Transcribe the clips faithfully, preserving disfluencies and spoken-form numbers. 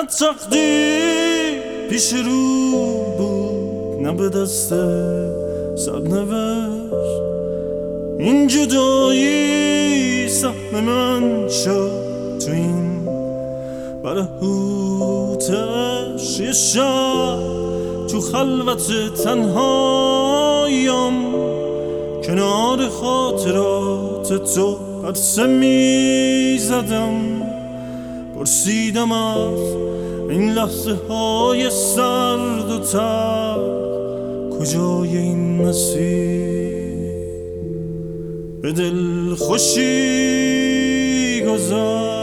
تقدیر پیش رو بود، نه به دست سرنوشت. این جدایی سهم من شد تو این برهوتش. یه شب تو خلوت تنهایم کنار خاطرات تو قدسه می زدم. پرسیدم از این لحظه های سرد و تر کجای این مسیر به دل خوشی گذشت.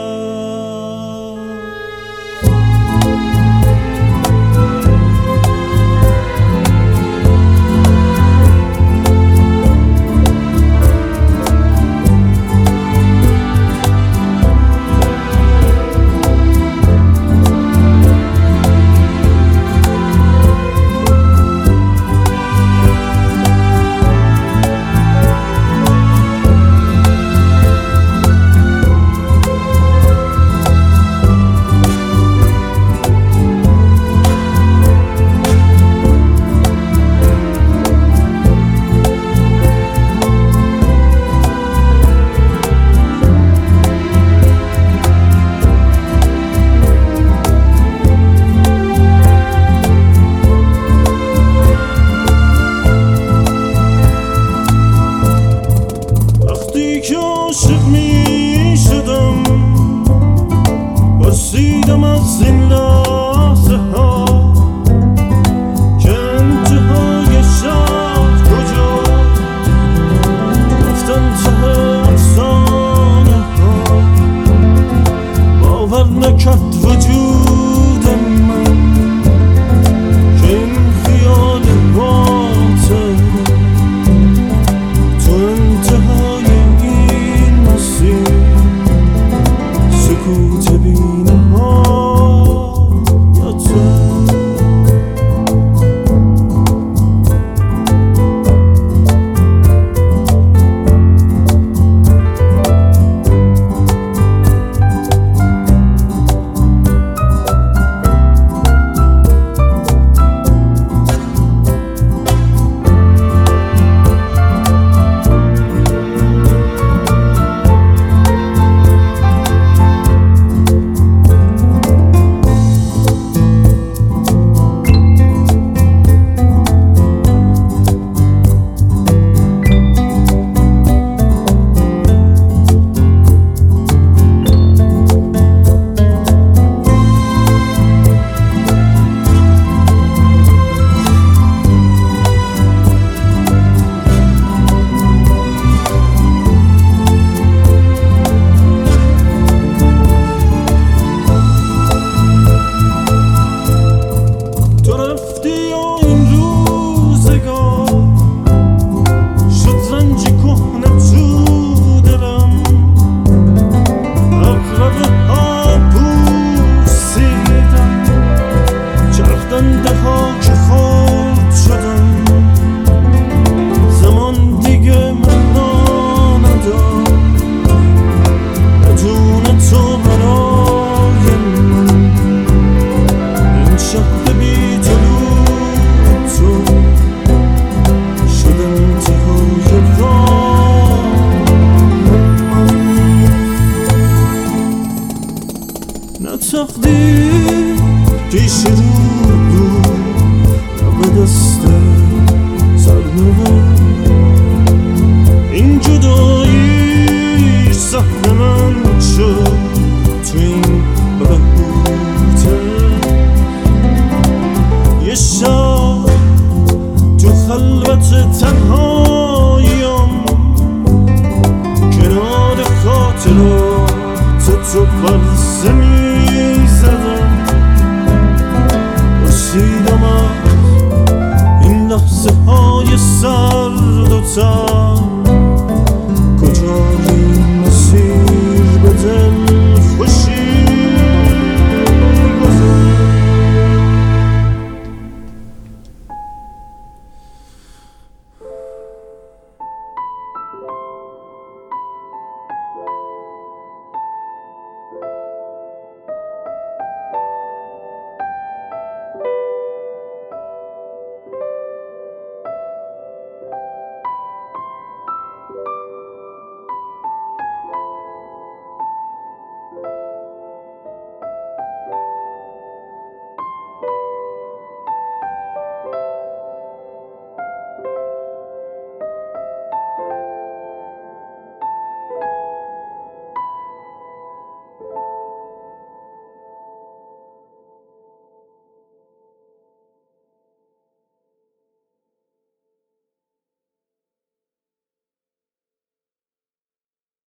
پرسیدم از این لحظه ها که انتهای شب کجا رفتن ته افسانه ها. باور نکرد وجود من که این خیال باطل تو انتهای این مسیر سکوت بینه ها یا تو. تقدیر پیش رو بود، نه به دست سرنوشت. این جدایی سهم من شد تو این بهوته. یه شب تو خلوت تنهایم کنار خاطرات تو قدسه می زدم. پرسیدم از این لحظه های سرد و تر